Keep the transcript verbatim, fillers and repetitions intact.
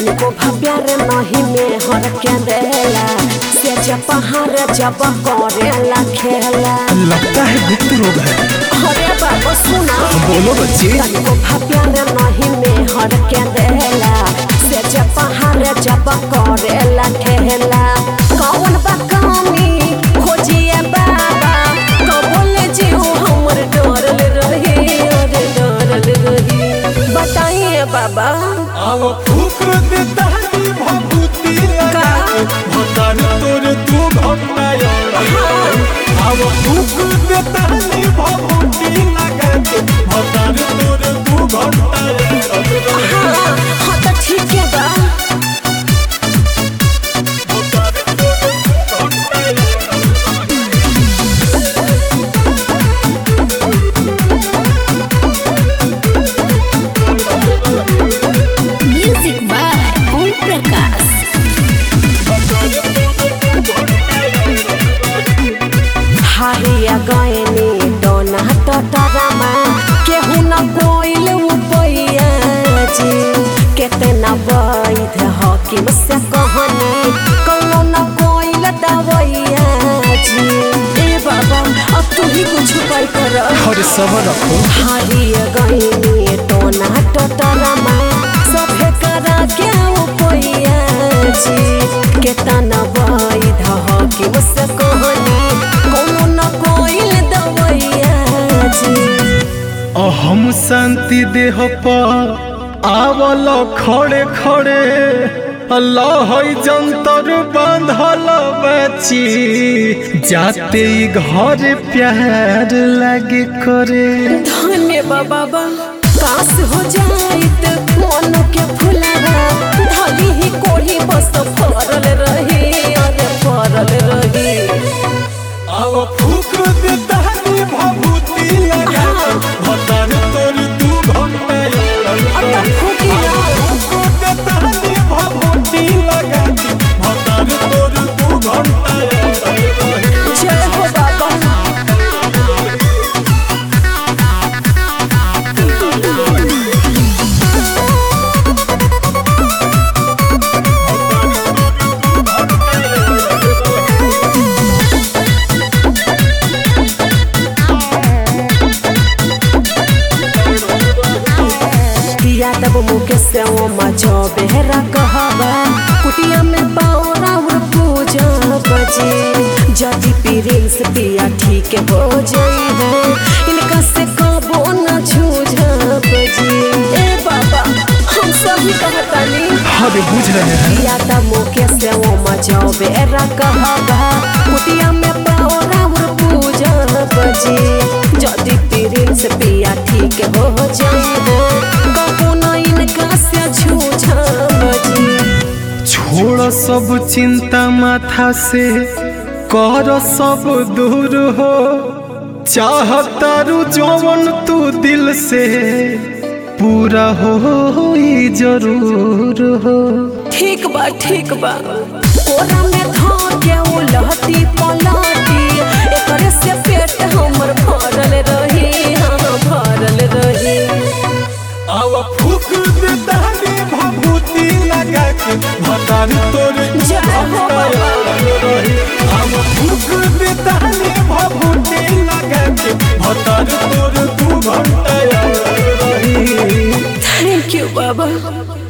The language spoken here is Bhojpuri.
तनिको भव्यार नहीं में हर के देला से जब पहाड़ जब करेला खेला। लगता है गुप्त रोग है। अरे बाबा सुना बोलो बच्ची। तनिको भव्यार नहीं में हर के देला से जब पहाड़ जब करेला खेला। कौन बा कमी खोजिए बाबा कबोले जीव हमर डरल रही अरे डरल रही बताइए बाबा। अब फूक देता है भभूति लगा भतार तोर तू घटाया। अब फूक देता है भभूति लगा भतार तोर तू घटाया। हाँ हाँ तो ठीक है बा। Music by Om Prakash. हारिया गएनी डोना टटरमा केहू न कोइल उपैया जी केतना वैध हकीम से कहनी कौनो न कोइल दवैया जी। ए बाबा अब तू ही कुछ उपाय कर। हर सबर रखो। हारिया गएनी डोना टटरमा सभे करा के उपैया जी केतना वैध हकीम से कहनी कौनो न कोइल दवैया जी। हम शांति देह पर आवल खड़े खड़े अल्लाह जंतर बांधल बची जाते ही घर प्यार लगे करे। धन्य बाबा काश हो जाइत मन के फुलावा धली ही कोढ़ी बस फरल रही अरे फरल रही। अब फूक देता है भभूति लगा भतार तोर तू घटाया। अब फूकी फूक देता है भभूति लगा भतार तोर तू घटाया। जय हो बाबा। यादव मुके से वो मचो बेहरा कहबा कुटिया में पाओरा और पूजा बजी जदी पीरिंस पिया ठीक हो जाई है इनका से कबो न छूझा बजी। ए बाबा हम सभी कहतानी अरे बुझ रहे हैं। यादव मुके से वो मचो बेहरा कहबा कुटिया में पाओरा और पूजा बजी जदी पीरिंस पिया ठीक हो जाई है छोड़ सब चिंता माथा से कर सब दूर हो चाहतारू जवन तू दिल से पूरा हो ही जरूर हो। ठीक बा ठीक बा कोरा में धा के उलहती पलाटी एकरे से पेट हमर भरल रही हम भरल रही। अब फूक देता है भभूति लगा के भतार तोर जय हो बाबा। अब फूक देता है भभूति लगा के भतार तोर तू घटाया। थैंक यू बाबा।